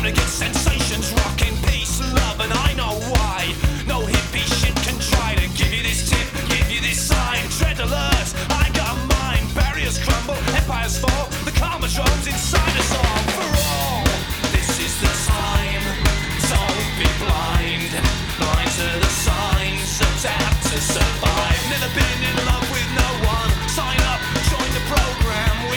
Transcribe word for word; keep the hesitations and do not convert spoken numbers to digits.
to get sensations rocking, peace and love, and I know why. No hippie shit can try to give you this tip, give you this sign. Tread alert, I got mine. Barriers crumble, empires fall. The karma drones inside us all.